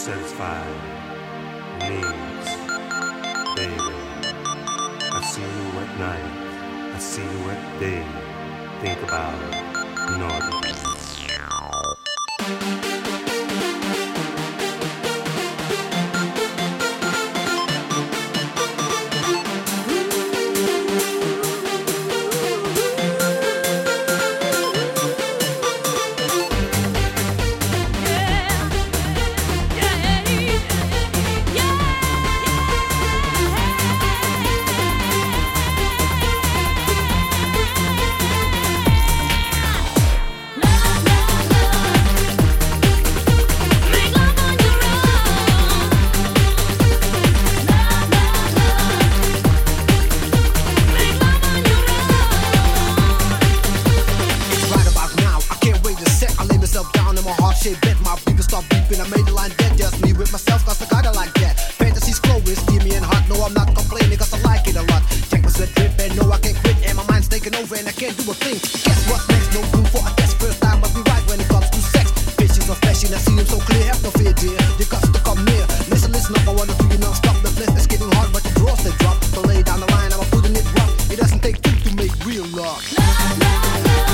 satisfy needs, baby. I see you at night, I see you at day. Think about it, naughty. Bet my people stop beeping. I made the line dead, just me with myself, cause I gotta like that. Fantasy's glowing, steamy and hot. No, I'm not complaining, cause I like it a lot. Check my sweat drip and no, I can't quit. And my mind's taking over and I can't do a thing. Guess what next? No room for a test. First time I'll be right when it comes to sex. Bitches are flashing, I see them so clear. Have no fear, dear. You got to come near. Listen up, I wanna do you non-stop. The bliss is getting hard, but the draws they drop. So lay down the line, I'm putting it rough. It doesn't take two to make real love.